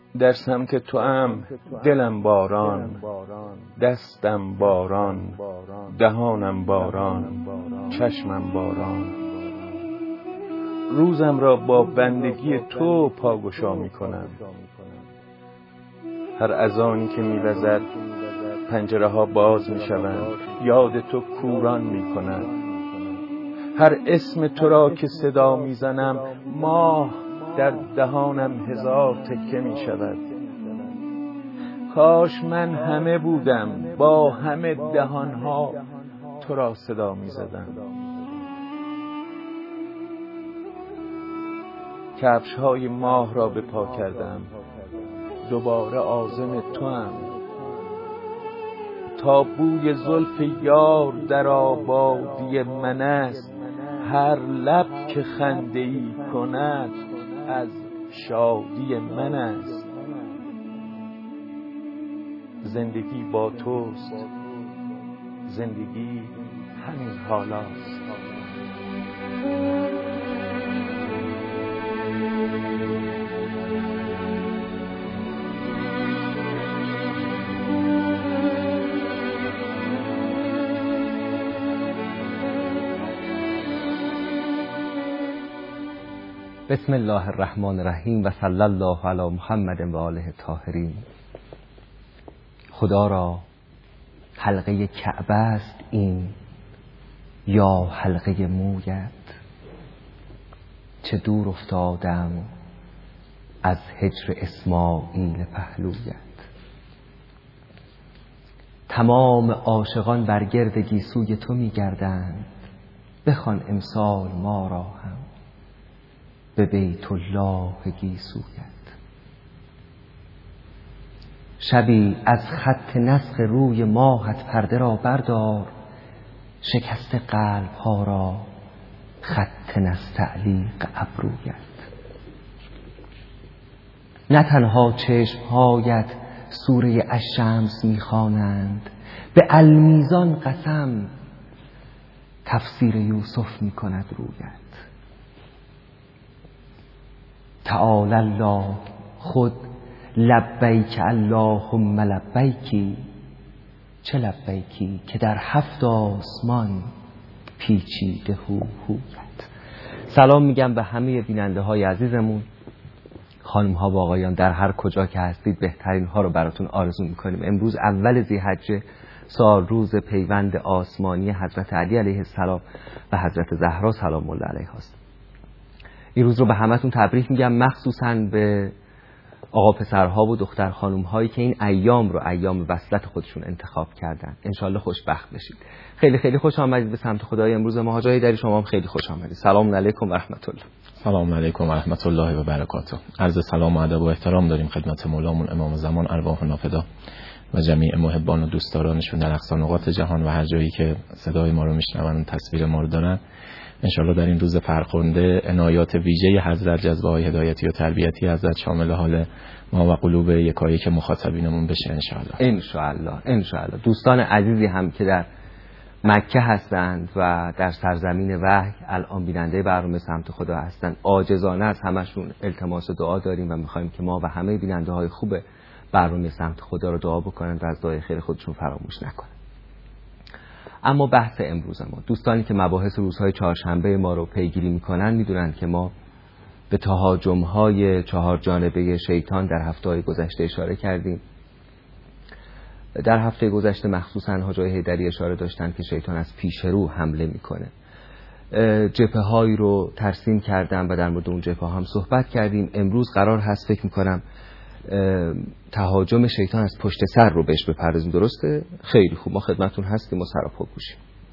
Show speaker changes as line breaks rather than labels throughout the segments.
در سمت توام دلم باران، دستم باران، دهانم باران، چشمم باران. روزم را با بندگی تو پاگشا می کنم. هر اذانی که می وزد پنجره ها باز می شوند، یاد تو کوران می کند. هر اسم تو را که صدا می زنم، ماه در دهانم هزار تکه می شود. کاش من همه بودم، با همه دهانها تو را صدا می زدم. کفش های ماه را به پا کردم، دوباره عازم توام. تا بوی زلف یار در آبادی من است، هر لب که خنده ای کند از شادی من است. زندگی با توست، زندگی همین حالاست.
بسم الله الرحمن الرحیم و صلی الله علی محمد و آله الطاهرین. خدا را حلقه کعبه است این یا حلقه مویت؟ چه دور افتادم از هجر اسماعیل پهلویت. تمام عاشقان بر گرد گیسوی تو می گردند، بخوان امسال ما را هم به بیت الله گیسویت. شبی از خط نسخ روی ماهت پرده را بردار، شکست قلب ها را خط نستعلیق ابرویت. نه تنها چشمهایت سوره الشمس میخوانند، به المیزان قسم تفسیر یوسف میکند رویت. تعالی الله خود لبیک اللهم لبیکی. چه لبیکی که در 7 آسمان پیچیده هویت. سلام میگم به همه بیننده های عزیزمون، خانم ها و آقایان، در هر کجا که هستید بهترین ها رو براتون آرزو میکنیم. امروز اول ذی‌حجه، سال روز پیوند آسمانی حضرت علی علیه السلام و حضرت زهرا سلام الله علیها است. این روز رو به همتون تبریک میگم، مخصوصاً به آقا پسرها و دختر خانم هایی که این ایام رو ایام وصلت خودشون انتخاب کردن. انشالله خوشبخت بشید. خیلی خیلی خوش آمدید به سمت خدای امروز ما. حاج حیدری شما هم خیلی خوش آمدید. سلام علیکم و رحمت الله.
سلام علیکم و رحمت الله و برکاته. عرض سلام و ادب و احترام داریم خدمت مولامون امام زمان ارواح نافدا و جمیع محبان و دوستدارانشون در اقصا نقاط جهان و هر جایی که صدای ما رو میشنون، تصویر ما رو دارن. انشالله در این روز فرخنده عنایات ویژه حضرت، جذبه‌های هدایتی و تربیتی حضرت شامل حال ما و قلوب یکایک مخاطبینمون بشه انشالله.
انشالله. دوستان عزیزی هم که در مکه هستند و در سرزمین وحی الان بیننده برنامه سمت خدا هستند، عاجزانه از همشون التماس دعا داریم و میخوایم که ما و همه بیننده های خوب برنامه سمت خدا رو دعا بکنند و از دعای خیر خودشون فراموش نکنند. اما بحث امروز ما، دوستانی که مباحث روزهای چهارشنبه ما رو پیگیری میکنن میدونند که ما به تهاجم‌های 4 جانبه شیطان در هفته‌های گذشته اشاره کردیم. در هفته گذشته مخصوصاً حاج حیدری اشاره داشتن که شیطان از پیش رو حمله میکنه. جبهه‌هایی رو ترسیم کردم و در مورد اون جبهه هم صحبت کردیم. امروز قرار هست فکر میکنم تهاجم شیطان از پشت سر رو بهش بپردازیم. درسته؟ خیلی خوب، ما خدمتون هستیم و سراپا گوشیم.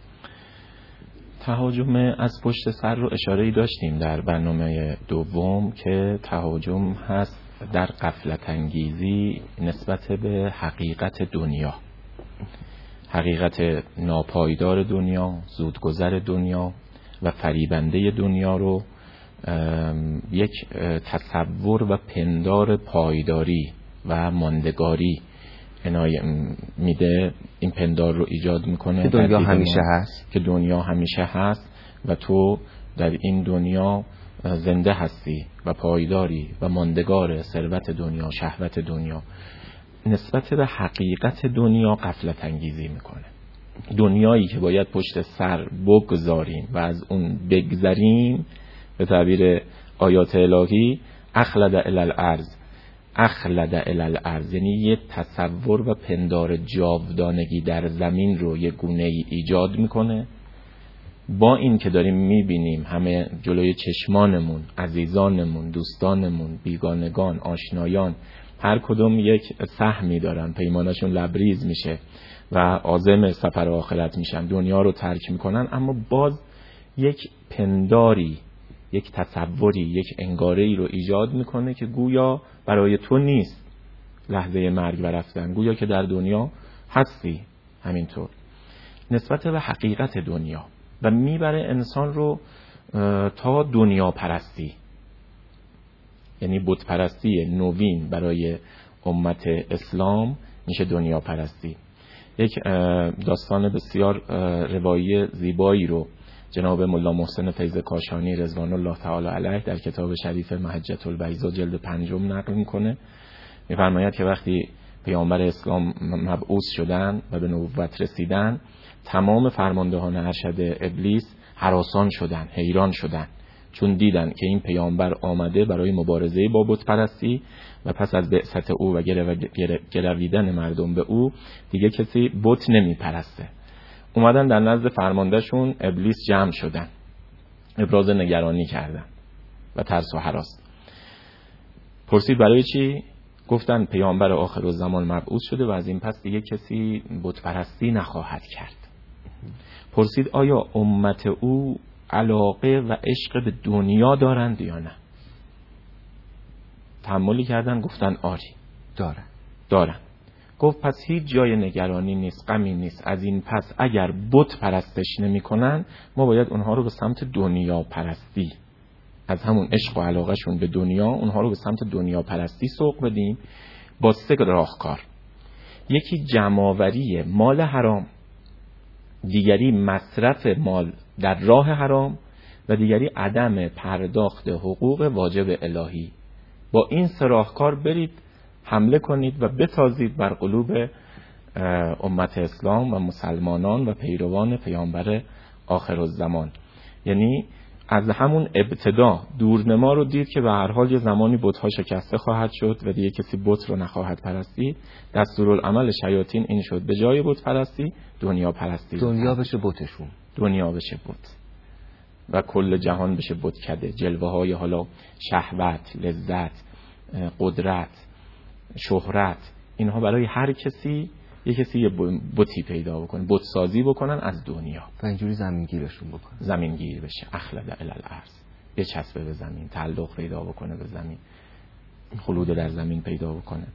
تهاجم از پشت سر رو اشاره‌ای داشتیم در برنامه دوم که تهاجم هست در غفلت انگیزی نسبت به حقیقت دنیا، حقیقت ناپایدار دنیا، زودگذر دنیا و فریبنده دنیا رو یک تصور و پندار پایداری و ماندگاری میده. این پندار رو ایجاد میکنه
که دنیا همیشه هست،
که دنیا همیشه هست و تو در این دنیا زنده هستی و پایداری و ماندگار ثروت دنیا، شهوت دنیا، نسبت به حقیقت دنیا غفلت انگیزی میکنه. دنیایی که باید پشت سر بگذاریم و از اون بگذریم، به تعبیر آیات الهی اخلد الی الارض، یعنی یه تصور و پندار جاودانگی در زمین رو یه گونه‌ای ایجاد میکنه. با این که داریم میبینیم همه جلوی چشمانمون، عزیزانمون، دوستانمون، بیگانگان، آشنایان، هر کدوم یک سهمی دارن، پیمانشون لبریز میشه و عازم سفر آخرت میشن، دنیا رو ترک میکنن، اما باز یک پنداری، یک تصوری، یک انگاره‌ای رو ایجاد میکنه که گویا برای تو نیست لحظه مرگ و رفتن، گویا که در دنیا هستی. همینطور نسبت به حقیقت دنیا و میبره انسان رو تا دنیا پرستی، یعنی بت پرستی نوین برای امت اسلام میشه دنیا پرستی. یک داستان بسیار روایی زیبایی رو جناب ملا محسن فیض کاشانی رضوان الله تعالی علیه در کتاب شریف محجة البیضا جلد 5 نقل میکنه. میفرماید که وقتی پیامبر اسلام مبعوث شدن و به نبوت رسیدن، تمام فرماندهان ارشد ابلیس هراسان شدن، حیران شدن، چون دیدن که این پیامبر آمده برای مبارزه با بت پرستی و پس از بعثت او و گرویدن مردم به او دیگه کسی بت نمی پرسته. اومدن در نزد فرماندهشون ابلیس جمع شدن، ابراز نگرانی کردن و ترس و هراس. پرسید برای چی؟ گفتن پیامبر آخرالزمان مبعوث شده و از این پس دیگه کسی بت پرستی نخواهد کرد. پرسید آیا امت او علاقه و عشق به دنیا دارند یا نه؟ تأملی کردن، گفتن آری دارن. گفت پس هیچ جای نگرانی نیست، غمی نیست. از این پس اگر بت پرستش نمی کنن، ما باید اونها رو به سمت دنیا پرستی، از همون عشق و علاقه شون به دنیا، اونها رو به سمت دنیا پرستی سوق بدیم با 3 راهکار. یکی جمع‌آوری مال حرام، دیگری مصرف مال در راه حرام و دیگری عدم پرداخت حقوق واجب الهی. با این 3 راهکار برید حمله کنید و بتازید بر قلوب امت اسلام و مسلمانان و پیروان پیامبر آخرالزمان. یعنی از همون ابتدا دورنما رو دید که به هر حال یه زمانی بت‌ها شکسته خواهد شد و دیگه کسی بت رو نخواهد پرستید. دستورالعمل شیاطین این شد به جای بت پرستی دنیا پرستی،
دنیا بشه بتشون،
دنیا بشه بت و کل جهان بشه بتکده. جلوه های حالا شهوت، لذت، قدرت، شهرت، اینها برای هر کسی یه کسی یه بتی پیدا بکنه، بت سازی بکنن از دنیا
و اینجوری زمینگیرشون بکنن،
زمینگیر بشه، اخلد الی الارض، بچسبه به زمین، تعلق پیدا بکنه به زمین، خلود در زمین پیدا بکنه.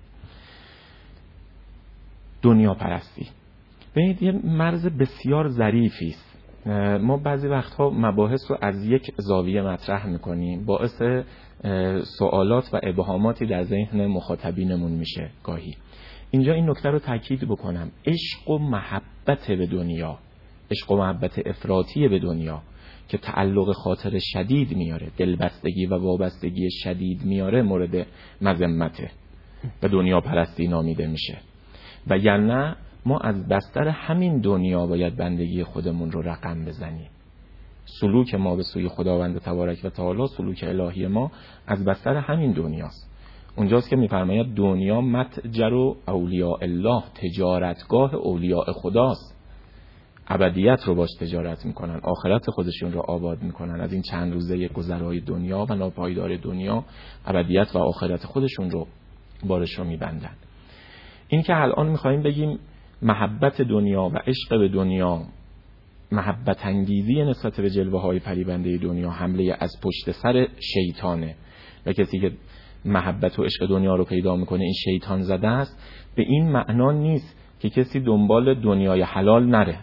دنیا پرستی ببینید یه مرز بسیار ظریفی است. ما بعضی وقتها مباحث رو از یک زاویه مطرح میکنیم، باعث سوالات و ابهاماتی در ذهن مخاطبینمون میشه گاهی. اینجا این نکته رو تاکید بکنم، عشق و محبت به دنیا، عشق و محبت افراطی به دنیا که تعلق خاطر شدید میاره، دلبستگی و وابستگی شدید میاره، مورد مذمته و دنیا پرستی نامیده میشه. و یعنی ما از بستر همین دنیا باید بندگی خودمون رو رقم بزنیم. سلوک ما به سوی خداوند تبارک و تعالی، سلوک الهی ما از بستر همین دنیاست. اونجاست که میفرماید دنیا متجر اولیاء الله، تجارتگاه اولیاء خداست. ابدیت رو باش تجارت میکنن، آخرت خودشون رو آباد میکنن. از این چند روزه گذرای دنیا و ناپایدار دنیا ابدیت و آخرت خودشون رو بارش رو میبندن. این که الان میخوایم بگیم محبت دنیا و عشق به دنیا، محبت انگیزی نسبت به جلوه های فریبنده دنیا، حمله از پشت سر شیطانه و کسی که محبت و عشق دنیا رو پیدا میکنه این شیطان زده است. به این معنا نیست که کسی دنبال دنیای حلال نره،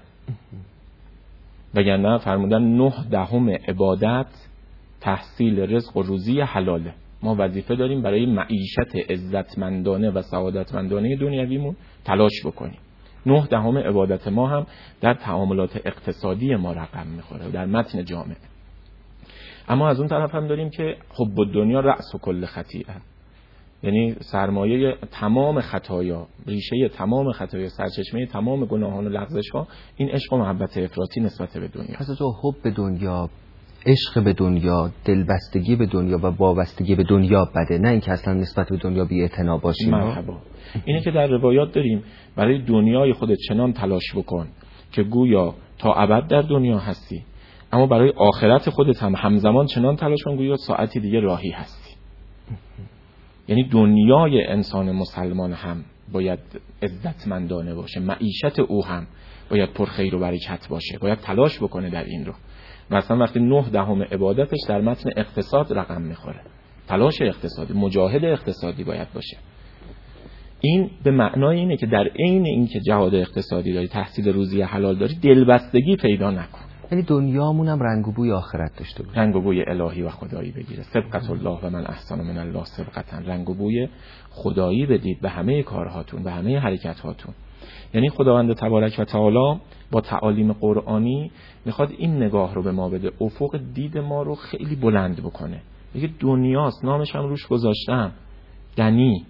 وگرنه فرمودن 9/10 عبادت تحصیل رزق و روزی حلاله. ما وظیفه داریم برای معیشت عزتمندانه و سعادتمندانه دنیویمون تلاش بکنیم. 9/10 عبادت ما هم در تعاملات اقتصادی ما رقم میخوره در متن جامعه. اما از اون طرف هم داریم که حب الدنیا رأس کل خطیئه، یعنی سرمایه تمام خطایا، ریشه تمام خطایا، سرچشمه تمام گناهان و لغزش‌ها این عشق و محبت افراطی نسبت به دنیا.
پس تو حب به دنیا، عشق به دنیا، دلبستگی به دنیا و وابستگی به دنیا بده، نه اینکه اصلا نسبت به دنیا بی‌اعتنا باشیم.
مرحبا. اینه که در روایات داریم برای دنیای خودت چنان تلاش بکن که گویا تا ابد در دنیا هستی، اما برای آخرت خودت هم همزمان چنان تلاش کن گویا ساعتی دیگه راهی هستی. یعنی دنیای انسان مسلمان هم باید عزتمندانه باشه، معیشت او هم باید پر خیر و برکت باشه، باید تلاش بکنه در این رو. مثلا وقتی 9/10 عبادتش در متن اقتصاد رقم میخوره، تلاش اقتصادی، مجاهد اقتصادی باید باشه. این به معنای اینه که در عین این که جهاد اقتصادی داری، تحصیل روزی حلال داری، دلبستگی پیدا نکن.
یعنی دنیامون هم رنگ و بوی آخرت داشته باشه،
رنگ و بوی الهی و خدایی بگیره. سبقت الله و من احسن من الله سبقتا، رنگ و بوی خدایی بدید به همه کارهاتون، به همه حرکت‌هاتون. یعنی خداوند تبارک و تعالی با تعالیم قرآنی میخواد این نگاه رو به ما بده، افق دید ما رو خیلی بلند بکنه. میگه دنیاست، نامش هم روش گذاشتم، دنی،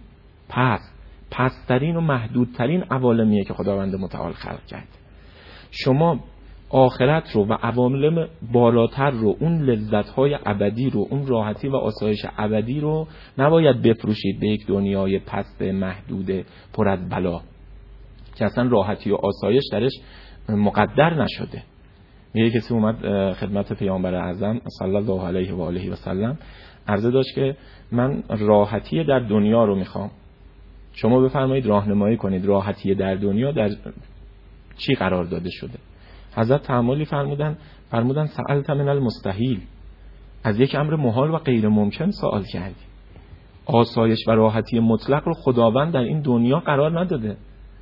پسترین و محدودترین عوالمیه که خداوند متعال خلق کرد. شما آخرت رو و عوامل بالاتر رو، اون لذت‌های ابدی رو، اون راحتی و آسایش ابدی رو نباید بفروشید به یک دنیای پست محدود پر از بلا که اصلا راحتی و آسایش درش مقدر نشده. میگه کسی اومد خدمت پیامبر اعظم صلی الله علیه و آله و سلم عرضه داشت که من راحتی در دنیا رو میخوام، شما بفرمایید راهنمایی کنید راحتی در دنیا در چی قرار داده شده. حضرت تعاملی فرمودن سألت من المستحیل، از یک امر محال و غیر ممکن سوال کردی. آسایش و راحتی مطلق رو خداوند در این دنیا قرار نداده،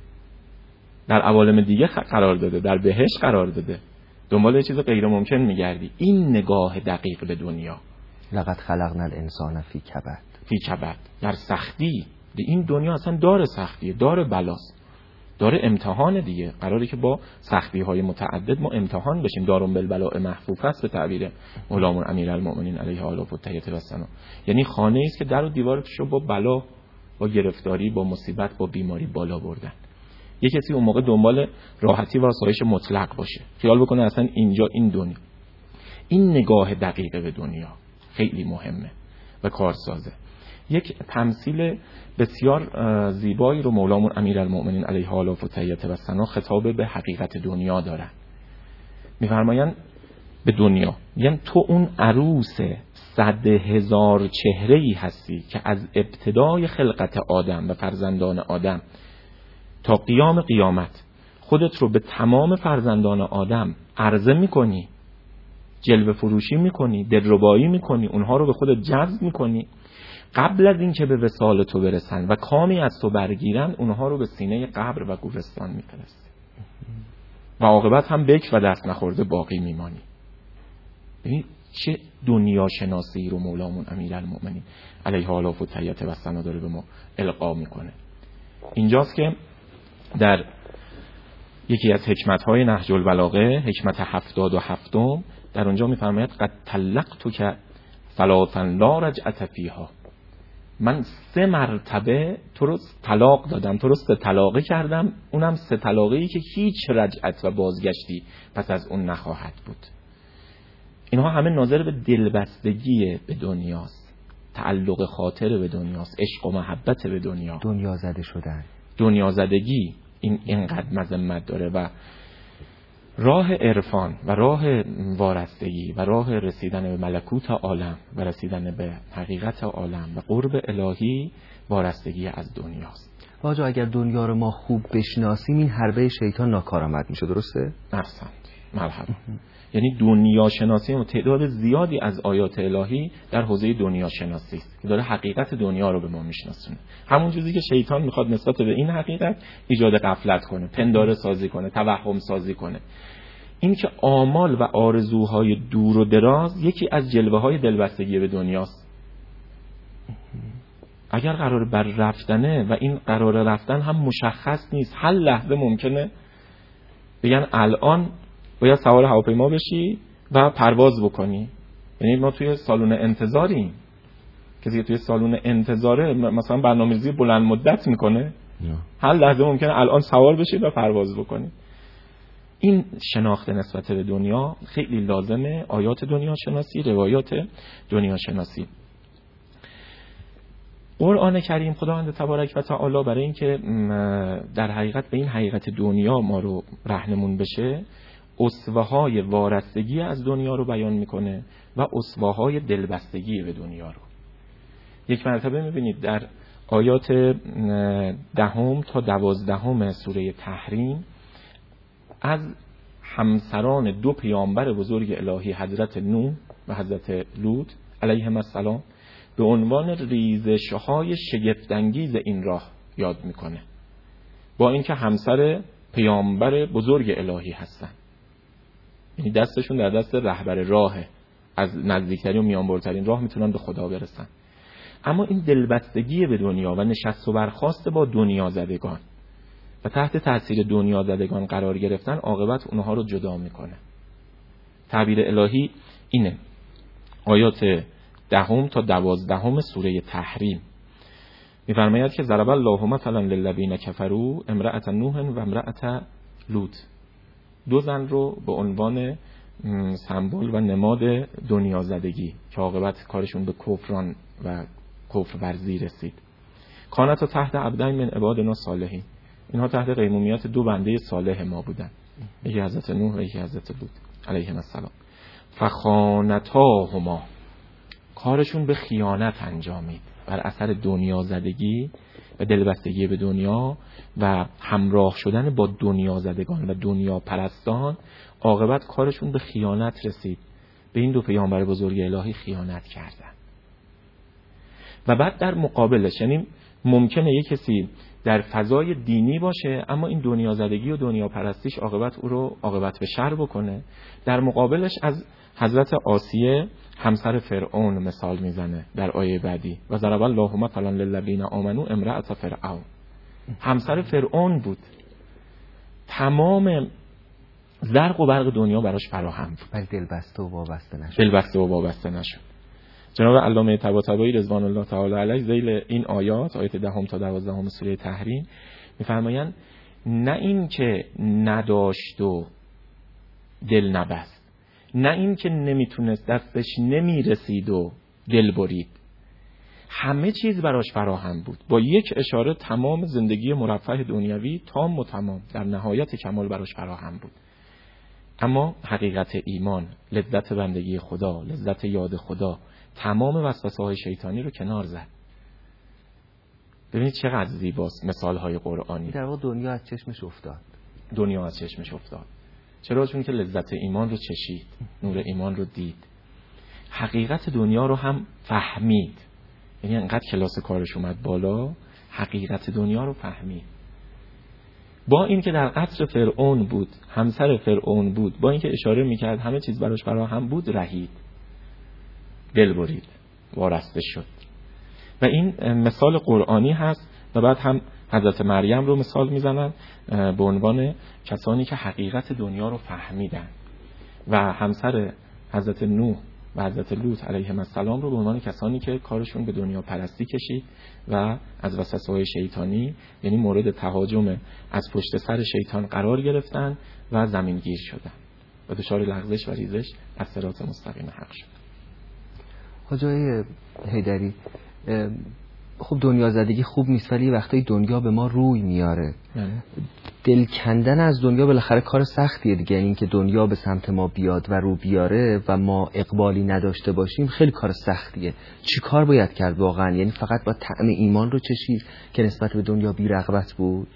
در عوالم دیگه قرار داده، در بهشت قرار داده، دنبال یه چیز غیر ممکن میگردی. این نگاه دقیق به دنیا.
لقد خلقنا الانسان فی کبد، در سختی. این دنیا اصلا دار سختیه، دار بلاست، داره امتحان دیگه. قراره که با سختی های متعدد ما امتحان بشیم. دارون بالبلاء محفوف است به تعبیر مولامون امیرالمؤمنین علیه آله و تحیت و ثنا. یعنی خانه است که در و دیوارش رو با بلا، با گرفتاری، با مصیبت، با بیماری بالا بردن. یک کسی اون موقع دنبال راحتی و آسایش مطلق باشه، خیال بکنه اصلا اینجا این دنیا. این نگاه دقیقه به دنیا خیلی مهمه و کارسازه. یک تمثیل بسیار زیبایی رو مولامون امیرالمؤمنین علیه آله و تحیت و ثنا خطاب به حقیقت دنیا دارن. میفرمایند به دنیا، میگن تو اون عروس 100,000 چهره‌ای هستی که از ابتدای خلقت آدم و فرزندان آدم تا قیام قیامت خودت رو به تمام فرزندان آدم عرضه میکنی، جلوه فروشی میکنی، دلربایی میکنی، اونها رو به خودت جذب میکنی. قبل از این که به وصال تو برسن و کامی از تو برگیرن، اونها رو به سینه قبر و گورستان میفرستی و عاقبت هم بکر و دست نخورده باقی میمانی. ببین چه دنیا شناسی رو مولامون امیرالمؤمنین علیه آله و تحیت و ثنا داره به ما القا میکنه. اینجاست که در یکی از حکمت‌های نهج البلاغه، حکمت 77، در اونجا میفرماید قد طلقتک ثلاثا لا رجعة فیها، من 3 مرتبه تو رو طلاق دادم، تو رو 3 طلاقه کردم، اونم 3 طلاقه‌ای که هیچ رجعت و بازگشتی پس از اون نخواهد بود. اینها همه ناظر به دلبستگی به دنیاست، تعلق خاطر به دنیاست، عشق و محبت به دنیا، دنیا زده شدن،
دنیا زدگی. این اینقدر مذمت داره و راه عرفان و راه وارستگی و راه رسیدن به ملکوت عالم و رسیدن به حقیقت عالم و قرب الهی وارستگی از دنیاست.
واجه اگر دنیا رو ما خوب بشناسیم این حربه شیطان ناکارآمد میشه، درسته؟
احسنت، مرحبا. یعنی دنیا شناسی و تعداد زیادی از آیات الهی در حوزه دنیا شناسی است که داره حقیقت دنیا رو به ما میشناسونه. همون چیزی که شیطان میخواد نسبت به این حقیقت ایجاد غفلت کنه، پنداره سازی کنه، توهم سازی کنه. این که آمال و آرزوهای دور و دراز یکی از جلوه‌های دلبستگی به دنیاست. اگر قرار بر رفتنه و این قرار رفتن هم مشخص نیست، هر لحظه ممکنه بگن الان باید سوار هواپیما بشی و پرواز بکنی، یعنی ما توی سالن انتظاریم. کسی که توی سالن انتظاره مثلا برنامه‌ریزی بلند مدت میکنه، هر لحظه ممکنه الان سوار بشید و پرواز بکنید. این شناخت نسبت به دنیا خیلی لازمه. آیات دنیا شناسی، روایات دنیا شناسی. قرآن کریم خداوند تبارک و تعالی برای اینکه در حقیقت به این حقیقت دنیا ما رو راهنمون بشه، اسوه‌های وارستگی از دنیا رو بیان میکنه و اسوه‌های دلبستگی به دنیا رو. یک مرتبه میبینید در آیات 10 تا 12 سوره تحریم از همسران 2 پیامبر بزرگ الهی حضرت نوح و حضرت لوط علیهم السلام به عنوان ریزش‌های شگفت‌انگیز این راه یاد میکنه، با اینکه همسر پیامبر بزرگ الهی هستن. یعنی دستشون در دست رهبر راهه، از نزدیکترین و میانبرترین راه میتونن به خدا برسن. اما این دلبستگی به دنیا و نشست و برخاست با دنیا زدگان و تحت تاثیر دنیا زدگان قرار گرفتن عاقبت اونها رو جدا میکنه. تعبیر الهی اینه. آیات 10 تا 12 سوره تحریم می‌فرماید که ضرب الله مثلا للذین کفروا امرأة نوح و امرأة لوط. 2 زن رو به عنوان سمبل و نماد دنیا زدگی که عاقبت کارشون به کفران و کفر ورزی رسید. کانتا تحت عبدین من عبادنا صالحین. اینها تحت قیمومیت 2 بنده صالح ما بودن، یکی حضرت نوح و یکی حضرت لوط علیهم السلام. فخانتاهما، کارشون به خیانت انجامید بر اثر دنیا زدگی و دلبستگی به دنیا و همراه شدن با دنیا زدگان و دنیا پرستان. عاقبت کارشون به خیانت رسید، به این 2 پیامبر بزرگ الهی خیانت کردن. و بعد در مقابلش، یعنی ممکنه یک کسی در فضای دینی باشه اما این دنیا زدگی و دنیا پرستیش عاقبت او رو عاقبت به شر بکنه. در مقابلش از حضرت آسیه همسر فرعون مثال میزنه در آیه بعدی و ضرب الله مثلا للذین آمنوا امرأة فرعون. همسر فرعون بود، تمام زرق و برق دنیا براش فراهم بود،
ولی دلبسته و وابسته نشد.
جناب علامه طباطبایی رضوان الله تعالی علیه ذیل این آیات 10 تا 12 سوره تحریم میفرمایند نه این که نداشت و دل نبست، نه این که نمیتونست دستش نمیرسید و دل برید، همه چیز براش فراهم بود. با یک اشاره تمام زندگی مرفه دنیوی تام و تمام در نهایت کمال براش فراهم بود. اما حقیقت ایمان، لذت بندگی خدا، لذت یاد خدا، تمام وسوسه‌های شیطانی رو کنار زد. ببینید چقدر زیباست مثال‌های قرآنی.
در واقع دنیا از چشمش افتاد.
دنیا از چشمش افتاد. چرا؟ چون که لذت ایمان رو چشید، نور ایمان رو دید، حقیقت دنیا رو هم فهمید. یعنی انقدر کلاس کارش اومد بالا، حقیقت دنیا رو فهمید. با این که در قصر فرعون بود، همسر فرعون بود، با این که اشاره میکرد همه چیز براش فراهم بود، رهید، دل برید، وارسته شد. و این مثال قرآنی هست. و بعد هم حضرت مریم رو مثال میزنن به عنوان کسانی که حقیقت دنیا رو فهمیدن و همسر حضرت نوح و حضرت لوط علیهم السلام رو به عنوان کسانی که کارشون به دنیا پرستی کشید و از وسوسه‌های شیطانی، یعنی مورد تهاجم از پشت سر شیطان قرار گرفتن و زمین گیر شدن و دچار لغزش و ریزش از صراط مستقیم حق شد.
حاجی حیدری، خب دنیا زدگی خوب نیست، ولی وقتی دنیا به ما روی میاره، دل کندن از دنیا بالاخره کار سختیه دیگه. این که دنیا به سمت ما بیاد و رو بیاره و ما اقبالی نداشته باشیم خیلی کار سختیه. چی کار باید کرد واقعا؟ یعنی فقط با طعم ایمان رو چشید که نسبت به دنیا بی رغبت بود؟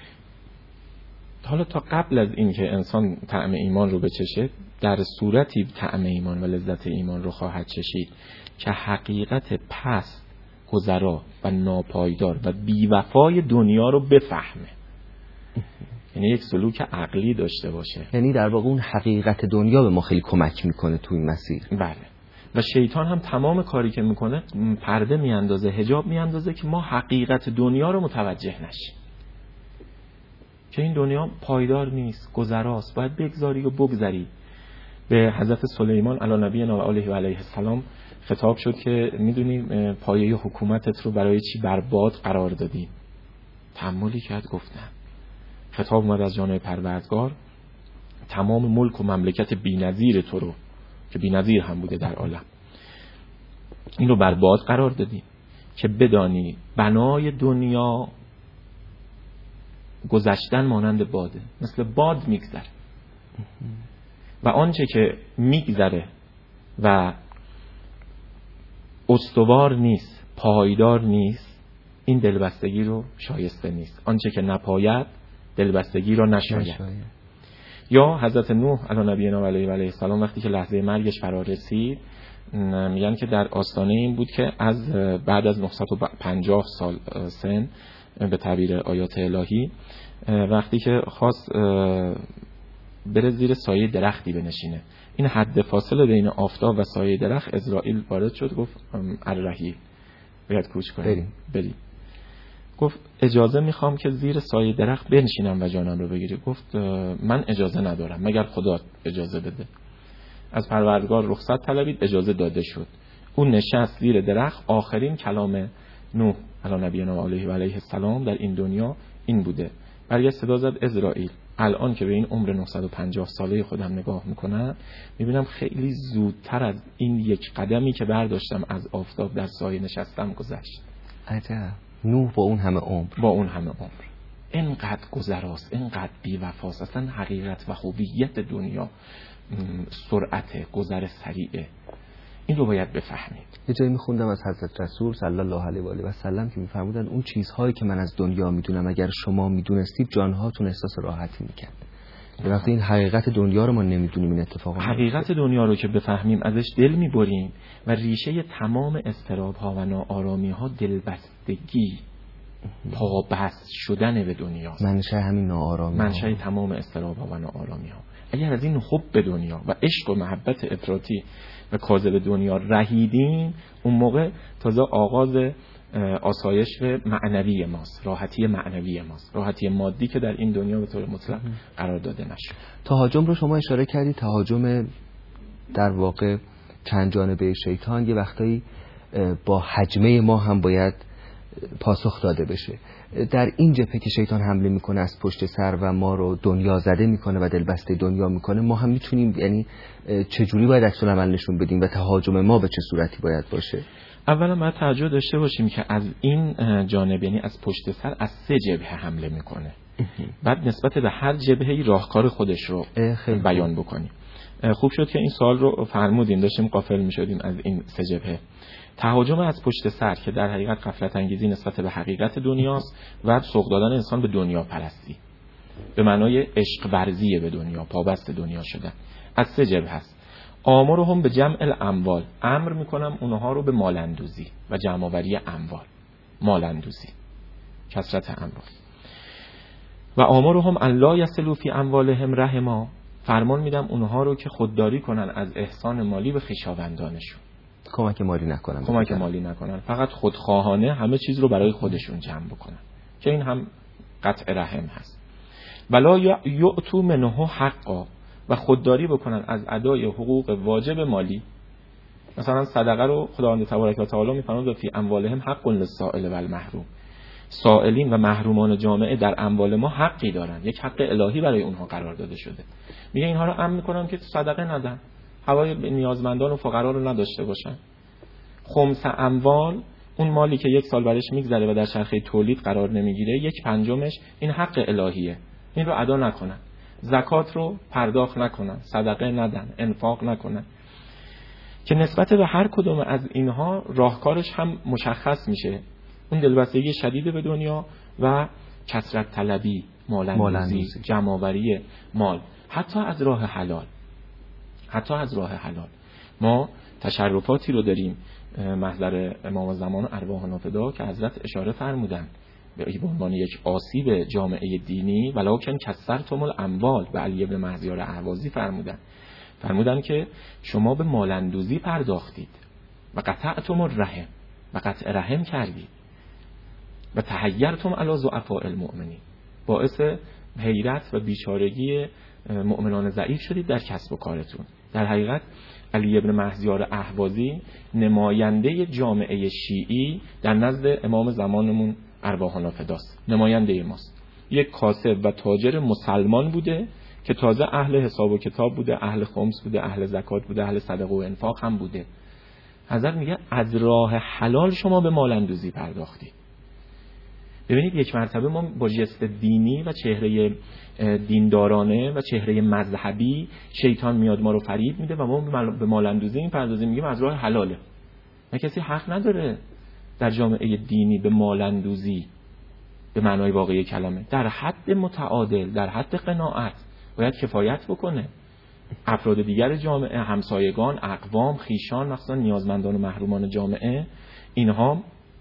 حالا تا قبل از این که انسان طعم ایمان رو بچشه، در صورتی طعم ایمان و لذت ایمان رو خواهد چشید که حقیقت پست، گذرا و ناپایدار و بیوفای دنیا رو بفهمه. یعنی یک سلوک عقلی داشته باشه.
یعنی در واقع اون حقیقت دنیا به ما خیلی کمک میکنه تو این مسیر.
بله. و شیطان هم تمام کاری که میکنه پرده میاندازه، حجاب میاندازه که ما حقیقت دنیا رو متوجه نشیم، که این دنیا پایدار نیست، گذراست، باید بگذاری و بگذری. به حضرت سلیمان علی نبینا و آله و علیه السلام خطاب شد که میدونی پایه حکومتت رو برای چی برباد قرار دادی؟ تأملی کرد، گفتن خطاب اومد از جانب پروردگار، تمام ملک و مملکت بی‌نظیر تو رو که بی‌نظیر هم بوده در عالم، این رو برباد قرار دادی که بدانی بنای دنیا گذشتن مانند باده، مثل باد میگذره و آنچه که میگذره و استوار نیست، پایدار نیست، این دلبستگی رو شایسته نیست. آنچه که نپاید دلبستگی رو نشاید. یا حضرت نوح علی نبینا و علیه السلام وقتی که لحظه مرگش فرا رسید، میگن که در آستانه این بود که از بعد از 950 سال سن به تعبیر آیات الهی، وقتی که خواست بره زیر سایه درختی بنشینه، این حد فاصله بین آفتاب و سایه درخت، اسرائیل وارد شد گفت الرحیل، باید کوچ کنیم بریم. گفت اجازه میخوام که زیر سایه درخت بنشینم و جانم رو بگیری. گفت من اجازه ندارم مگر خدا اجازه بده. از پروردگار رخصت طلبید، اجازه داده شد. اون نشست زیر درخت. آخرین کلام نوح علی نبینا و علیه و علیه السلام در این دنیا این بوده. برگشت صدا زد اسرائیل، الان که به این عمر 950 ساله خودم نگاه میکنم، میبینم خیلی زودتر از این یک قدمی که برداشتم از آفتاب در سایه نشستم گذشت.
عجب. نوح با اون همه عمر
اینقدر گذراست، اینقدر بی‌وفاست. اصلا حقیقت و هویت دنیا سرعت گذر سریعه. این رو باید بفهمید.
یه جایی میخوندم از حضرت رسول صلی الله علیه و آله و سلم که میفرمودن اون چیزهایی که من از دنیا میدونم اگر شما میدونستید جانهاتون احساس راحتی میکرد. به وقتی این حقیقت دنیا رو ما نمیدونیم، این اتفاقا
حقیقت دنیا رو که بفهمیم ازش دل میبریم و ریشه تمام اضطراب ها و ناآرامی ها دلبستگی، پابست شدن به دنیا،
منشأ همین ناآرامی،
منشأ تمام اضطراب ها و ناآرامی ها. اگر از این حب به دنیا و عشق و محبت افراطی و کاذب دنیا رهیدیم، اون موقع تازه آغاز آسایش معنوی ماست، راحتی معنوی ماست. راحتی مادی که در این دنیا به طور مطلق قرار داده نشد.
تهاجم رو شما اشاره کردید، تهاجم در واقع چند جانبه شیطان یه وقتایی با حجمه ما هم باید پاسخ داده بشه. در این جبهه که شیطان حمله میکنه از پشت سر و ما رو دنیا زده میکنه و دلبسته دنیا میکنه، ما هم میتونیم یعنی چجوری باید عکس العمل نشون بدیم و تهاجم ما به چه صورتی باید باشه؟
اولا باید توجه داشته باشیم که از این جانب، یعنی از پشت سر، از 3 جبهه حمله میکنه. بعد نسبت به هر جبهه‌ای راهکار خودش رو بیان بکنیم. خوب شد که این سوال رو فرمودین، داشتیم غافل میشدیم از این 3 جبهه. تهاجم از پشت سر که در حقیقت غفلت انگیزی نسبت به حقیقت دنیاست و سوق دادن انسان به دنیا پرستی، به معنای عشق ورزی به دنیا، پابست دنیا شدن. از 3 جبهه هست. آمرهم به جمع الاموال، امر میکنم اونها رو به مالندوزی و جمع‌آوری اموال، مالندوزی، کثرت اموال. و آمرهم الا یصلوا فی اموالهم رحما، فرمان میدم اونها رو که خودداری کنن از احسان مالی به خویشاوندانشون، کمک مالی نکنن، فقط خودخواهانه همه چیز رو برای خودشون جمع بکنن، که این هم قطع رحم هست. ولا یؤتوا منه حقا، و خودداری بکنن از ادای حقوق واجب مالی. مثلا صدقه رو خداوند تبارک و تعالی میفرماید فی اموالهم حق للسائل و المحروم، سائلین و محرومان جامعه در اموال ما حقی دارن، یک حق الهی برای اونها قرار داده شده. میگه اینها رو امر میکنم که صدقه ندن، هوای نیازمندان و فقرا رو نداشته باشن. خمس اموال، اون مالی که 1 سال برش میگذره و در چرخه تولید قرار نمیگیره، 1/5 این حق الهیه، این رو ادا نکنن. زکات رو پرداخت نکنن، صدقه ندن، انفاق نکنن، که نسبت به هر کدوم از اینها راهکارش هم مشخص میشه. اون دلبستگی شدید به دنیا و کثرت طلبی، مالندوزی، جمع‌آوری مال، حتی از راه حلال. ما تشرفاتی رو داریم محضر امام زمان ارواح نافدا که حضرت اشاره فرمودن به عنوان یک آسیب جامعه دینی، ولکن کثرتم الاموال. به علی بن مهزیار اهوازی فرمودن که شما به مالندوزی پرداختید و قطعتم الرحم، و قطع رحم کردید، و تحیرتم علی ضعفاء المؤمنین، باعث حیرت و بیچارگی مؤمنان ضعیف شدید در کسب و کارتون. در حقیقت علی ابن مهزیار اهوازی نماینده جامعه شیعی در نزد امام زمانمون ارواح نافداست، نماینده ماست. یک کاسب و تاجر مسلمان بوده که تازه اهل حساب و کتاب بوده، اهل خمس بوده، اهل زکات بوده، اهل صدقه و انفاق هم بوده. حضرت میگه از راه حلال شما به مالندوزی پرداختید. ببینید یک مرتبه ما با جست دینی و چهره دیندارانه و چهره مذهبی شیطان میاد ما رو فریب میده و ما به مالندوزی میپردازیم، میگیم از راه حلاله. نه، کسی حق نداره در جامعه دینی به مالندوزی به معنای واقعی کلمه، در حد متعادل، در حد قناعت باید کفایت بکنه. افراد دیگر جامعه، همسایگان، اقوام، خیشان، مثلا نیازمندان و محرومان جامعه، اینها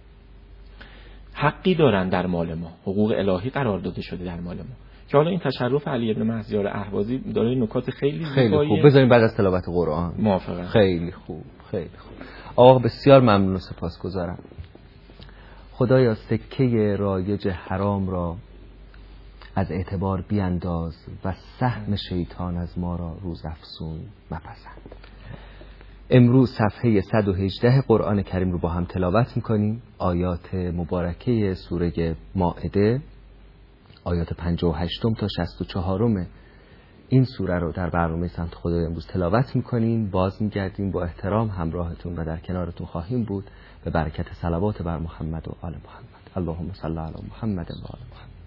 حقی دارن در مال ما، حقوق الهی قرار داده شده در مال ما. که حالا این تشرف علی ابن مهزیار اهوازی داره نکات خیلی زیبایی.
خوب، بذاریم بعد از تلاوت قرآن.
موافقم.
خیلی خوب، خیلی خوب. آقا بسیار ممنون و سپاسگزارم. خدایا سکه رایج حرام را از اعتبار بیانداز و سهم شیطان از ما را روزافزون مپسند. امروز صفحه 118 قرآن کریم رو با هم تلاوت میکنیم. آیات مبارکه سوره مائده، آیات 58 تا 64 این سوره رو در برنامه سمت خدای امروز تلاوت میکنیم. باز میگردیم با احترام همراهتون و در کنارتون خواهیم بود به برکت صلوات بر محمد و آل محمد. اللهم صل علی محمد و آل محمد.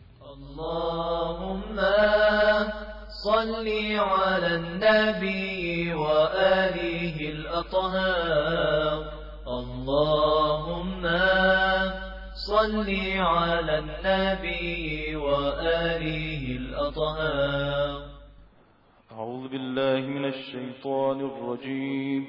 اللهم صل على النبي وآله الأطهار. اللهم صل على النبي وآله الأطهار.
أعوذ بالله من الشيطان الرجيم.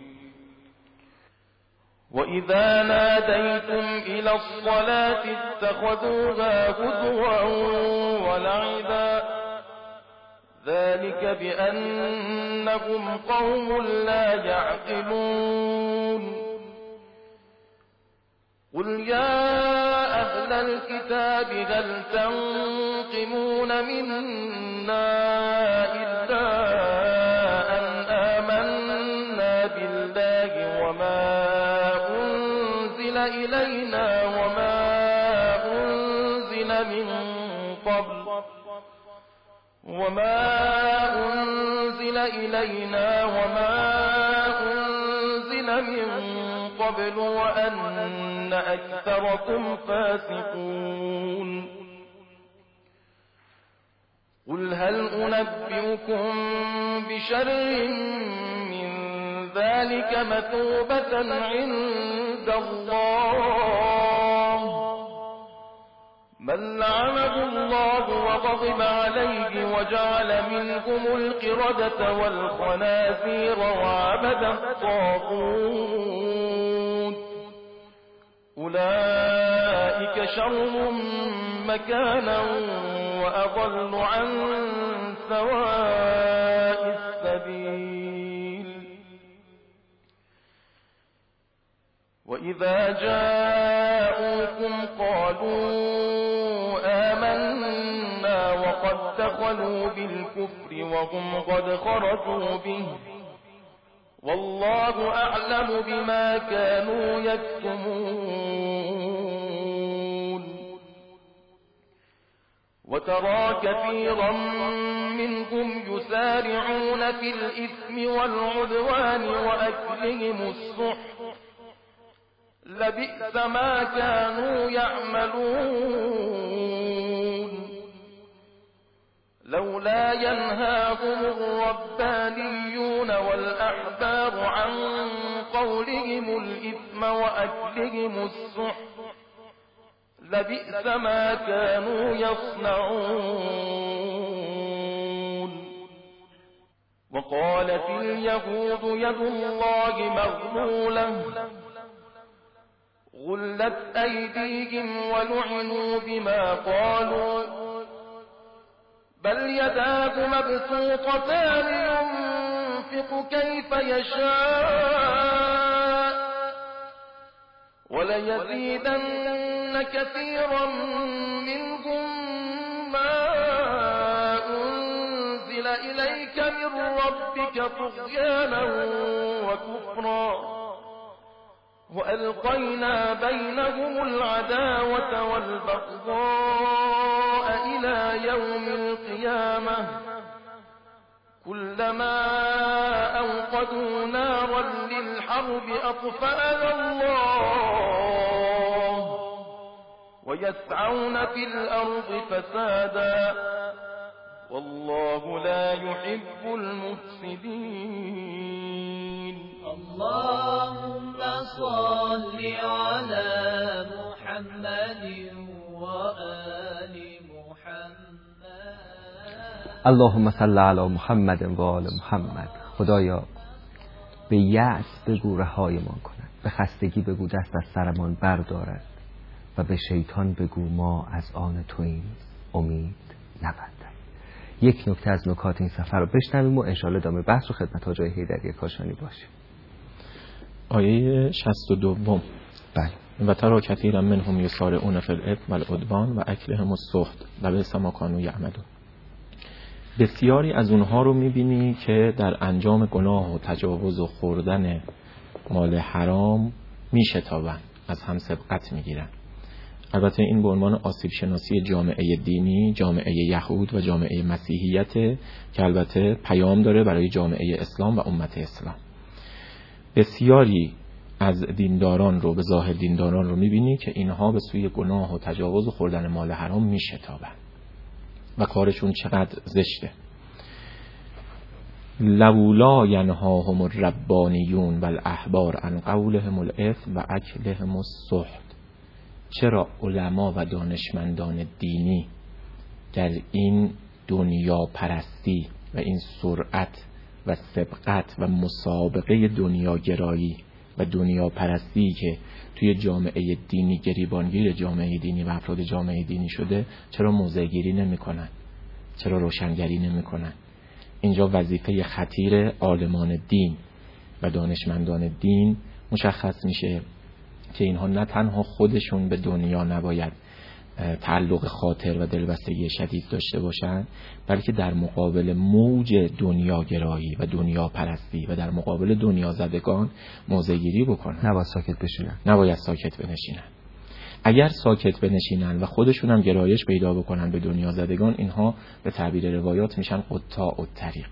وإذا ناديتم إلى الصلاة اتخذوها هزوا ولعبا ذلك بأنهم قوم لا يعقلون. قل يا أهل الكتاب هل تنقمون منا إلا أن آمنا بالله وما أنزل إلينا وما أنزل من قبل وأن أكثركم فاسقون. قل هل أنبئكم بشر من ذلك مثوبة عند الله من لعنه الله وغضب عليه وجعل منهم القردة والخنازير وعبد الطاغوت أولئك شر مكانا وأضل عن سواء السبيل. وإذا جاءوكم قالوا آمنا وقد دخلوا بالكفر وهم قد خرجوا به والله أعلم بما كانوا يكتمون. وترى كثيرا منهم يسارعون في الإثم والعدوان وأكلهم السحت لبئس ما كانوا يعملون. لولا ينهاهم الربانيون والأحبار عن قولهم الإثم وأكلهم السحت لبئس ما كانوا يصنعون. وقالت اليهود يد الله مغلولة غلت أيديهم ولعنوا بما قالوا بل يداه مبسوطتان ينفق كيف يشاء وليزيدن كثيرا منهم ما أنزل إليك من
ربك طغيانا وكفرا وألقينا بينهم العداوة والبغضاء إلى يوم القيامة كلما أوقدوا نارا للحرب أطفأها الله ويسعون في الأرض فسادا والله لا يحب المفسدين.
اللهم صل على محمد وآل محمد.
اللهم صل علی محمد و آل محمد. خدایا به یأس بگو رهایمان کند، به خستگی بگو دست از سرمان بردارد و به شیطان بگو ما از آن توییم، امید نبندد. یک نکته از نکات این سفر رو بشنویم و انشاءالله ادامه بحث رو خدمت حاج حیدری کاشانی باشیم.
آیه 62.
بله.
و ترى کثیرا منهم یسارعون فی الاثم والعدوان و اکلهم السحت و بئس ما کانوا یعملون. بسیاری از اونها رو میبینی که در انجام گناه و تجاوز و خوردن مال حرام میشتابن، از هم سبقت میگیرن. البته این به عنوان آسیب شناسی جامعه دینی، جامعه یهود و جامعه مسیحیت که البته پیام داره برای جامعه اسلام و امت اسلام. بسیاری از دینداران رو، به ظاهر دینداران رو میبینی که اینها به سوی گناه و تجاوز و خوردن مال حرام میشتابن و کارشون چقدر زشته. لولا ینهاهم الربانیون والاحبار عن قولهم الاثم و اکلهم السحت. چرا علما و دانشمندان دینی در این دنیا پرستی و این سرعت و سبقت و مسابقه دنیاگرایی و دنیا پرستی که توی جامعه دینی گریبانگیر جامعه دینی و افراد جامعه دینی شده، چرا موضع گیری نمی کنن؟ چرا روشنگری نمی کنن؟ اینجا وظیفه خطیر عالمان دین و دانشمندان دین مشخص میشه که اینها نه تنها خودشون به دنیا نباید تعلق خاطر و دلبستگی شدید داشته باشند، بلکه در مقابل موج دنیاگرایی و دنیا پرستی و در مقابل دنیا زدگان موضع گیری بکنن. نباید ساکت بنشینن. اگر ساکت بنشینن و خودشون هم گرایش پیدا بکنن به دنیا زدگان، اینها به تعبیر روایات میشن قطاع الطریق.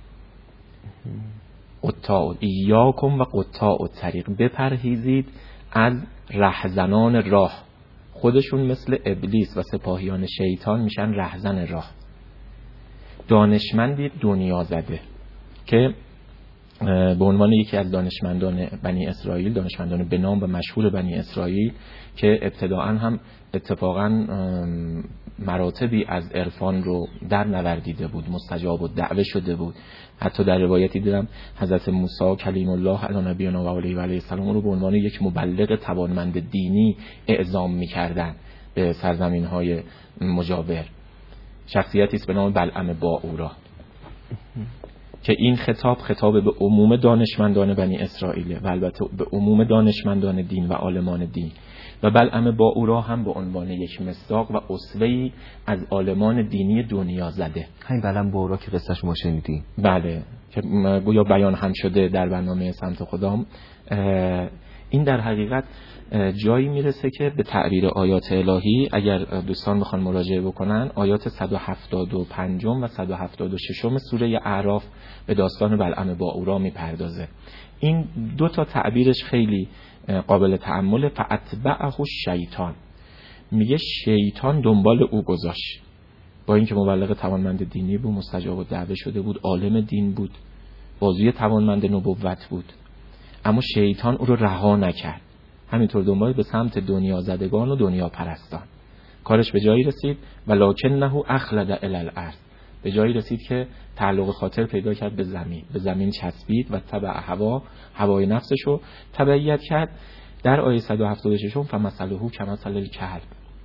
ایاکم و قطاع الطریق، بپرهیزید از رهزنان راه. خودشون مثل ابلیس و سپاهیان شیطان میشن رهزن راه. دانشمندی دنیا زده که به عنوان یکی از دانشمندان بنی اسرائیل، دانشمندان به نام و مشهور بنی اسرائیل که ابتداعا هم اتفاقا مراتبی از عرفان رو در نوردیده بود، مستجاب و دعوه شده بود. حتی در روایتی دیدم حضرت موسی کلیم الله علی نبینا و علیه السلام رو به عنوان یک مبلغ توانمند دینی اعزام می‌کردند به سرزمین‌های مجاور. شخصیتی است به نام بلعم باعورا که این خطاب به عموم دانشمندان بنی اسرائیل و البته به عموم دانشمندان دین و عالمان دین. و بلعم باعورا هم به عنوان یک مصداق و اسوه‌ای از عالمان دینی دنیا زده.
همین بلعم باعورا که قصه‌اش ما شنیدیم،
بله، که گویا بیان هم شده در برنامه سمت خدام. این در حقیقت جایی میرسه که به تعبیر آیات الهی، اگر دوستان بخوان مراجعه بکنن، آیات 175 و 176 سوره اعراف به داستان بلعم باعورا میپردازه. این دو تا تعبیرش خیلی قابل تأمل. فاتبعه الشیطان، میگه شیطان دنبال او گذاشت، با اینکه مبلغ توانمند دینی بود، مستجاب الدعوه شده بود، عالم دین بود، بازوی توانمند نبوت بود، اما شیطان او رو رها نکرد. همینطور دنبال به سمت دنیا زدگان و دنیا پرستان. کارش به جایی رسید ولکنه اخلد الی الارض، به جایی رسید که تعلق خاطر پیدا کرد به زمین چسبید و تبع هوای نفسش رو تبعیت کرد. در آیه 176 فمثله کمثل الکلب،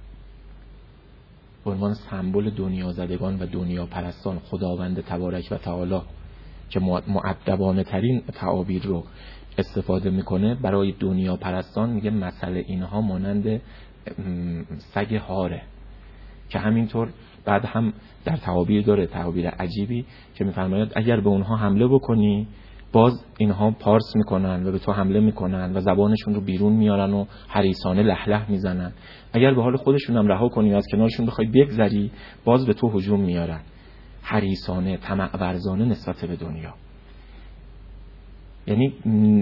به عنوان سمبل دنیا زدگان و دنیا پرستان، خداوند تبارک و تعالی که مؤدبانه ترین تعابیر رو استفاده میکنه برای دنیا پرستان، میگه مثل اینها مانند سگ هاره که همینطور بعد هم در تعابیر داره، تعابیر عجیبی که می‌فرماید اگر به اونها حمله بکنی باز اینها پارس میکنن و به تو حمله میکنن و زبانشون رو بیرون میارن و حریصانه لهله میزنن. اگر به حال خودشون هم رها کنی و از کنارشون بخوای بگذری باز به تو هجوم میارن، حریصانه، طمع ورزانه نسبت به دنیا. یعنی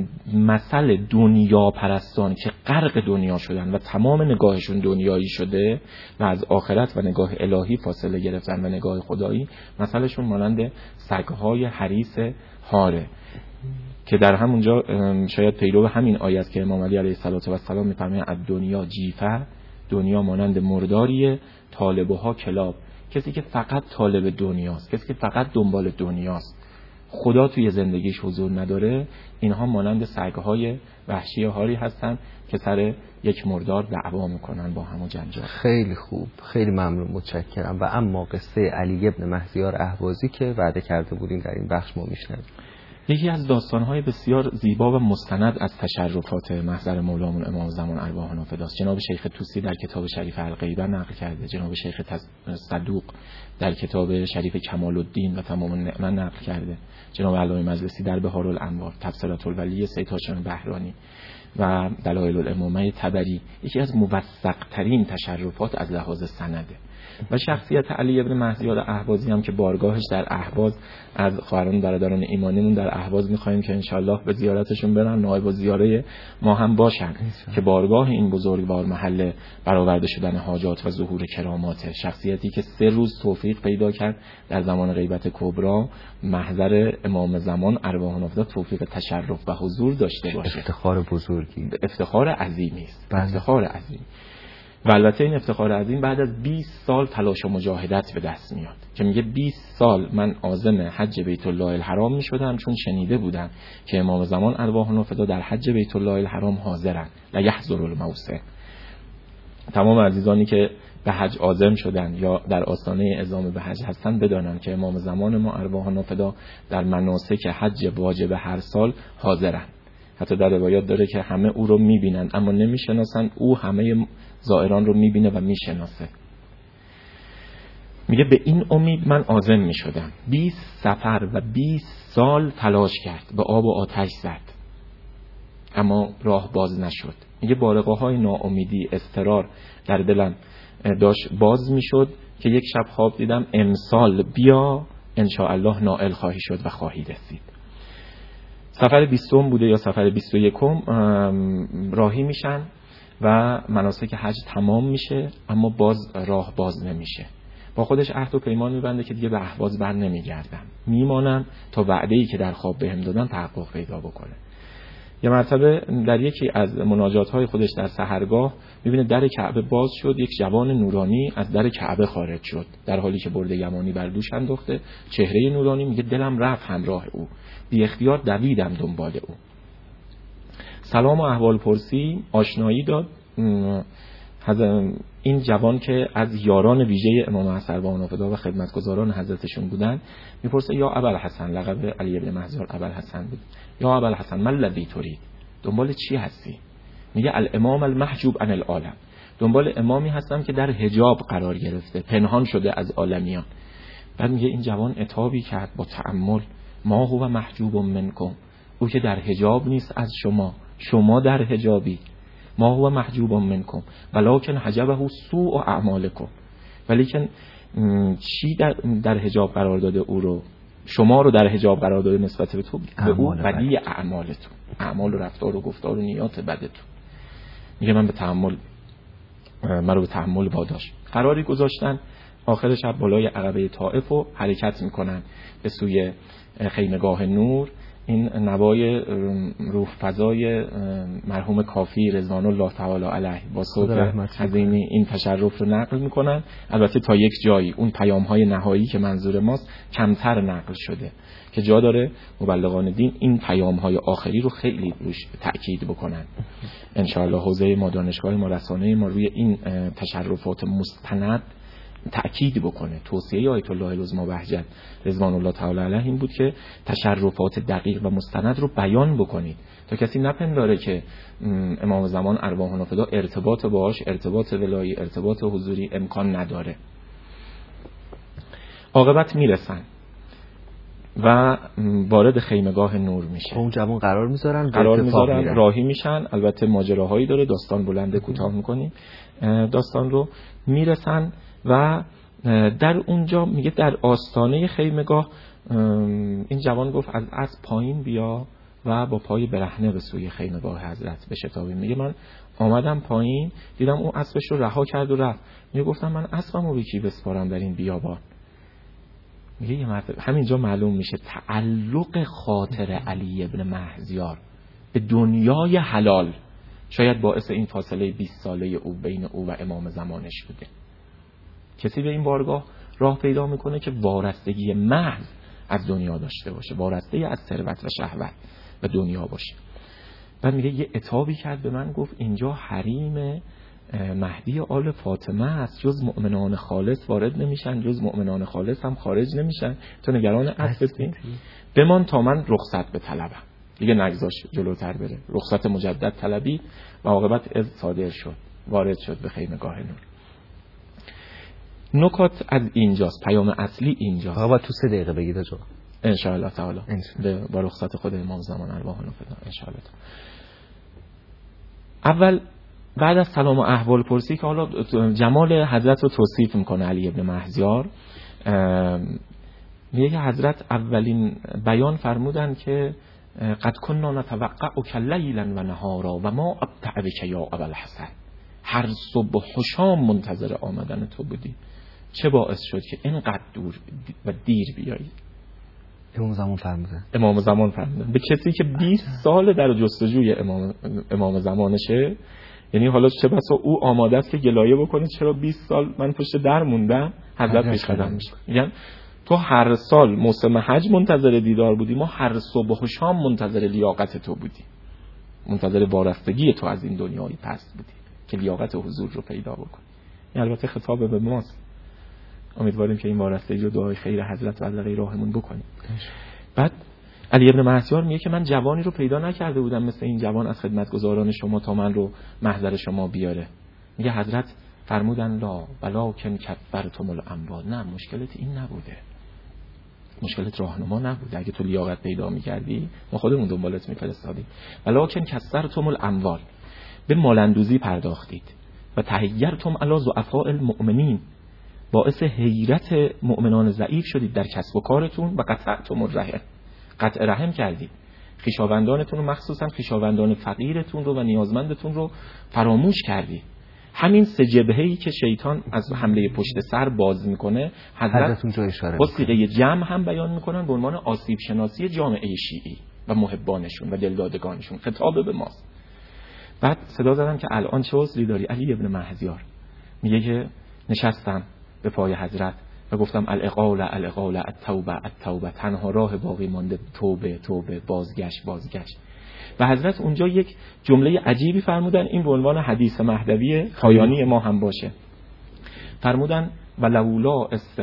مثل دنیا پرستان که غرق دنیا شدن و تمام نگاهشون دنیایی شده و از آخرت و نگاه الهی فاصله گرفتن و نگاه خدایی، مثلشون مانند سگهای حریص هاره که در همونجا شاید پیرو همین آیت که امام علی علیه السلام می‌فرماید از دنیا جیفه، دنیا مانند مرداریه، طالبها کلاب. کسی که فقط طالب دنیاست، کسی که فقط دنبال دنیاست، خدا توی زندگیش حضور نداره، اینها مانند سگ‌های وحشی هاری هستن که سر یک مردار دعوا میکنن با هم و جنجال.
خیلی خوب، خیلی ممنون، متشکرم. و اما قصه علی ابن مهدیار اهوازی که وعده کرده بودیم در این بخش ما میشنویم.
یکی از داستان‌های بسیار زیبا و مستند از تشرفات محضر مولامون امام زمان ارواحنا فداست. جناب شیخ طوسی در کتاب شریف الغیبه نقل کرده، جناب شیخ صدوق در کتاب شریف کمال الدین و تمام النعمه نقل کرده، جناب علامه مجلسی در بهار الانوار، تبصرة الولی سید هاشم بهرانی و دلائل الامامه طبری. یکی از موثق‌ترین تشرفات از لحاظ سنده. و شخصیت علی ابن مهدیار اهوازی هم که بارگاهش در اهواز، از خواهران برادران ایمانیمون در اهواز می‌خوایم که انشالله به زیارتشون برن، نایب و زیاره ما هم باشن که بارگاه این بزرگوار محل برآورده شدن حاجات و ظهور کرامات. شخصیتی که 3 روز توفیق پیدا کرد در زمان غیبت کبرا محضر امام زمان ارواحنا فدا توفیق تشرف و حضور داشته باشه.
افتخار بزرگی،
افتخار عظیمی است، افتخار عظیم. و البته این افتخار عظیم بعد از 20 سال تلاش و مجاهدت به دست میاد که میگه 20 سال من عازم حج بیت الله الحرام میشدم چون شنیده بودم که امام زمان ارواحنا فدا در حج بیت الله الحرام حاضرن، لا یحضر الموسع. تمام عزیزانی که به حج عازم شدن یا در آستانه اعزام به حج هستن بدانن که امام زمان ما ارواحنا فدا در مناسک حج واجب هر سال حاضرن. حتی در روایات داره که همه او رو میبینن اما نمیشناسن، او همه زائران رو میبینه و میشناسه. میگه به این امید من عازم میشدم. 20 سفر و 20 سال تلاش کرد، به آب و آتش زد اما راه باز نشد. میگه بارقه‌های ناامیدی، اضطرار در دلم داشت باز میشد که یک شب خواب دیدم امسال بیا انشاءالله نائل خواهی شد و خواهی رسید. سفر 20 بوده یا سفر 21 راهی میشن و مناسک حج تمام میشه اما باز راه باز نمیشه. با خودش عهد و پیمان میبنده که دیگه به اهواز بر نمیگردم، میمانم تا وعده‌ای که در خواب بهم دادن تحقق پیدا بکنه. یه مرتبه در یکی از مناجات‌های خودش در سحرگاه میبینه در کعبه باز شد، یک جوان نورانی از در کعبه خارج شد در حالی که برده یمانی بر دوش انداخته، چهره نورانی. میگه دلم رفت همراه او، بی اختیار دویدم دنبال او. سلام و احوال پرسی، آشنایی داد. این جوان که از یاران ویژه امام حسن ارواحنا فدا و خدمتگزاران حضرتشون بودن میپرسه یا ابوالحسن، لقب علی ابن مهدیار ابوالحسن بود، یا ابوالحسن ما الذی ترید، دنبال چی هستی؟ میگه الامام المحجوب عن العالم، دنبال امامی هستم که در حجاب قرار گرفته، پنهان شده از عالمیان. بعد میگه این جوان عتابی کرد با تأمل، ما هو محجوب منکم، او که در حجاب نیست از شما، شما در حجابی. ما هو محجوب منکم ولکن حجبه سوء اعمالکم، ولیکن چی در حجاب قرار داده او رو، شما رو در حجاب قرار داده نسبت به تو، به او بدی اعمالتون، اعمال و رفتار و گفتار و نیات بدتون. میگه من رو به تحمل واداشت. قراری گذاشتن آخر شب بالای عقبه طائف و حرکت میکنن به سوی خیمگاه نور. این نوای روح فضای مرحوم کافی رضوان الله تعالی علیه با صوت حزینی این تشرف رو نقل میکنن. البته تا یک جایی اون پیام‌های نهایی که منظور ماست کمتر نقل شده که جا داره مبلغان دین این پیام‌های آخری رو خیلی روش تأکید بکنن. انشاءالله حوزه ما، دانشگاه ما، رسانه ما روی این تشرفات مستند تأکید بکنه. توصیه آیت الله العظمی بهجت رضوان الله تعالی علیه این بود که تشرفات دقیق و مستند رو بیان بکنید تا کسی نپنداره که امام زمان ارواحنا فدا ارتباط باهاش، ارتباط ولایی، ارتباط حضوری امکان نداره. عاقبت میرسن و وارد خیمگاه نور میشه.
اون جوان قرار میذارن
راهی میشن. البته ماجراهایی داره، داستان بلنده، کوتاه میکنیم داستان رو. میرسن و در اونجا میگه در آستانه خیمگاه این جوان گفت از اسب پایین بیا و با پای برهنه به سوی خیمگاه حضرت بشتابیم. میگه من آمدم پایین، دیدم اون اسبش رو رها کرد و رفت. میگه گفتم من اسبمو به کی بسپارم در این بیابان؟ میگه یه مرتبه همینجا معلوم میشه تعلق خاطر علی ابن مهزیار به دنیای حلال شاید باعث این فاصله 20 ساله او بین او و امام زمانش بوده. کسی به این بارگاه راه پیدا میکنه که وارستگی محض از دنیا داشته باشه، وارسته از ثروت و شهوت و دنیا باشه. بعد میگه یه عتابی کرد به من، گفت اینجا حریم مهدی آل فاطمه است، جز مؤمنان خالص وارد نمیشن، جز مؤمنان خالص هم خارج نمیشن، تو نگران اسبتی بمان تا من رخصت به طلبم. دیگه نگذاش جلوتر بره، رخصت مجدد طلبید و عاقبت از صادر شد، وارد شد به خیمگاه نور. نکات از اینجاست، پیام اصلی اینجاست.
آقا تو 3 دقیقه بگید آجا
ان شاء الله تعالی با رخصت خود امام زمان ارواح نفدا ان شاء الله. اول بعد از سلام و احوال پرسی که حالا جمال حضرت رو توصیف میکنه علی ابن مهزیار، میگه که حضرت اولین بیان فرمودن که قد کننا نتوقع لیلا و نهارا و ما ابتع بک یا ابوالحسن، هر صبح و شام منتظر آمدن تو بودی، چه باعث شد که اینقدر دور و دیر بیایی؟ امام زمان فرمودن به کسی که 20 سال در جستجوی امام زمانشه. یعنی حالا چه بسا او آماده است که گلایه بکنه چرا 20 سال من پشت در موندم، حضرت پیش قدم میشه. میگن تو هر سال موسم حج منتظر دیدار بودی، ما هر صبح و شام منتظر لیاقت تو بودی، منتظر وارستگی تو از این دنیای پست بودی که لیاقت حضور رو پیدا بکنی. این البته خطاب به ماست، امیدواریم که این وارستگی رو دعای خیر حضرت بلغه راهمون بکنیم. بعد علی ابن مهزیار میگه که من جوانی رو پیدا نکرده بودم مثل این جوان از خدمتگزاران شما تا من رو محضر شما بیاره. میگه حضرت فرمودن لا ولکن کفرتم الاموال، نه مشکلت این نبوده، مشکلت راهنما نبوده. اگه تو لیاقت پیدا میکردی ما خودمون دنبالت میفرستادیم. ولکن کسرتم الاموال، به مالندوزی پرداختید و تحیرتم علی ضعفاء المؤمنین، باعث حیرت مؤمنان ضعیف شدید در کسب و کارتون و قطعتم الرحم، قطع رحم کردید، خویشاوندانتون رو مخصوصا خویشاوندان فقیرتون رو و نیازمندتون رو فراموش کردید. همین 3 جبهه‌ای که شیطان از حمله پشت سر باز میکنه حضرت اونجا اشاره با صیغه جمع هم بیان میکنن به عنوان آسیب شناسی جامعه شیعی و محبانشون و دلدادگانشون، خطاب به ماست. بعد صدا زدن که الان چه عذری داری علی ابن مهزیار؟ میگه که نشستم به پای حضرت و گفتم الاقال التوبه، تنها راه باقی مانده توبه، بازگشت. و حضرت اونجا یک جمله عجیبی فرمودن، این به عنوان حدیث مهدوی پایانی ما هم باشه. فرمودن ولولا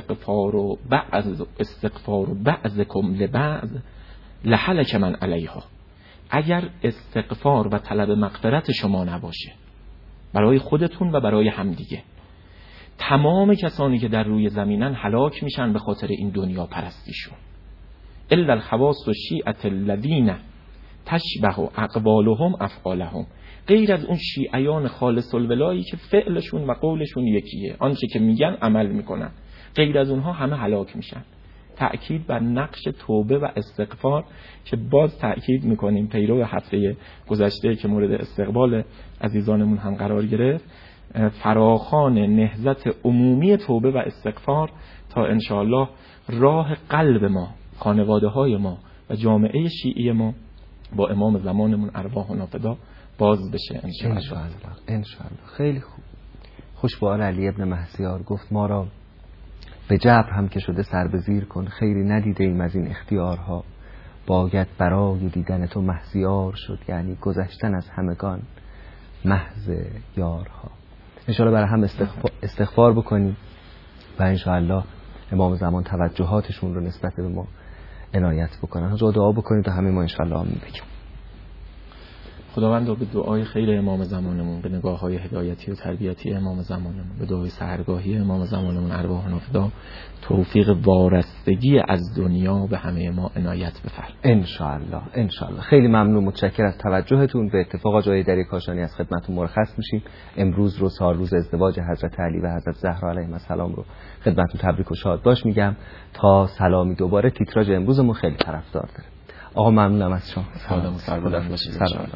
استغفار بعضکم لبعض لهلک من علیها، اگر استغفار و طلب مغفرت شما نباشه برای خودتون و برای همدیگه، تمام کسانی که در روی زمینن هلاک میشن به خاطر این دنیا پرستیشون. الا الخواص الشیعة الذین تشبه اقوالهم افعالهم، غیر از اون شیعیان خالص الولایی که فعلشون و قولشون یکیه، آنچه که میگن عمل میکنن، غیر از اونها همه هلاک میشن. تأکید بر نقش توبه و استغفار که باز تأکید میکنیم پیرو هفته گذشته که مورد استقبال عزیزانمون هم قرار گرفت، فراخوان نهضت عمومی توبه و استغفار تا انشاءالله راه قلب ما، خانواده های ما و جامعه شیعی ما با امام زمانمون ارواح و نافدا باز بشه
انشاءالله. خیلی خوب. خوشبال علی ابن مهزیار گفت ما را به جبر هم که شده سر به زیر کن، خیری ندیده ایم از این اختیارها، باید برای دیدن تو مهزیار شد، یعنی گذشتن از همگان محض یارها. انشاءالله برای هم استغفار بکنیم و انشاءالله امام زمان توجهاتشون رو نسبت به ما عنایت بکنن. دعا بکنیم تا همه ما انشاءالله آمین بگیم.
خداوند به دعای خیر امام زمانمون، به نگاه‌های هدایتی و تربیتی امام زمانمون، به دعای سحرگاهی امام زمانمون ارواح نافدا توفیق وارستگی از دنیا به همه ما عنایت بفرمایید.
ان شاء الله. خیلی ممنون، متشکرم از توجهتون. به اتفاق آقای دری کاشانی از خدمتتون مرخص میشیم. امروز رو سالروز ازدواج حضرت علی و حضرت زهرا علیهم السلام رو خدمتتون تبریک و شاد باش میگم. تا سلامی دوباره. تیتراژ امروزمون خیلی طرفدار داره. آقا ممنونم از شما.
سلام و سربلند باشید.
سلام.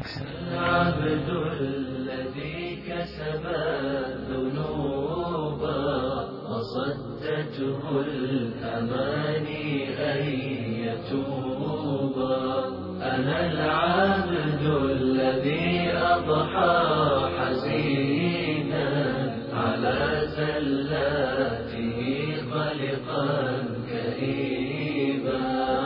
وصدته الأماني أن يتوبا أنا العبد الذي أضحى حزينا على زلاته خلقا كئيبا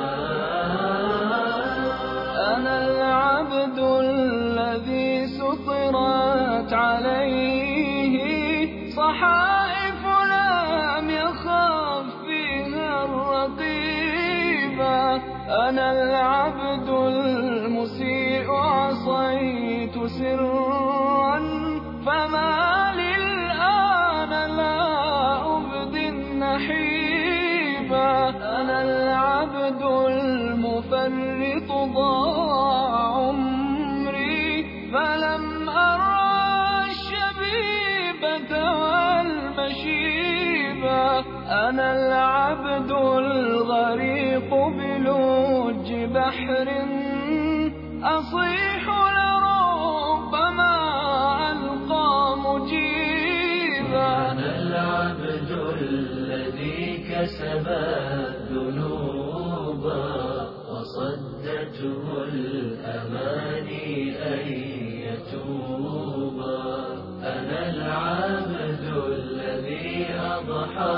أنا العبد الذي سطرت عليه صحائف لم يخاف فيها الرقيبا أنا العبد المسيء عصيت سرا فما للآن لا أبدي النحيبا أنا العبد المفرط ضاع عمري فلم أرى الشبيبة والمشيبة أنا العبد الغريق بلوج بحر أصيح لربما ألقى مجيبا أنا العبد الذي كسب الذنوب وصدته الأماني أن يتوبا أنا العبد الذي أضحى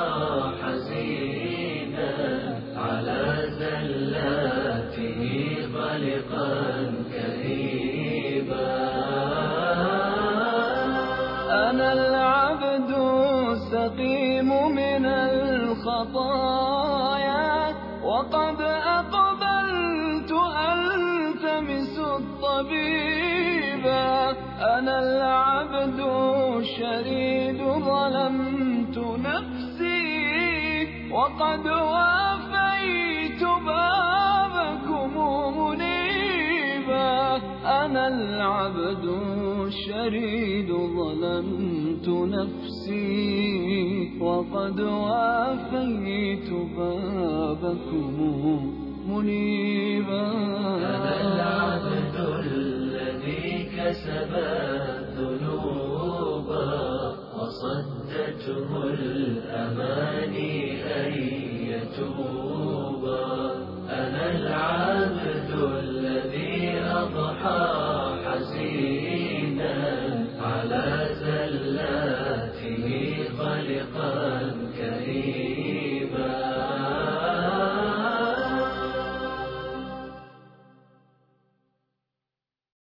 حزينا على زلاته خلقا كئيبا أنا العبد السقيم من الخطايا وقد أقبلت ألتمس الطبيبا أنا العبد الشريد ظلمت نفسي وقد وافيت بابكم منيبا أنا العبد الشريد ظلمت نفسي وقد وافيت بابكم منيبا أنا العبد الذي كسب الذنوب وصدته الأماني أن يتوبا أنا العبد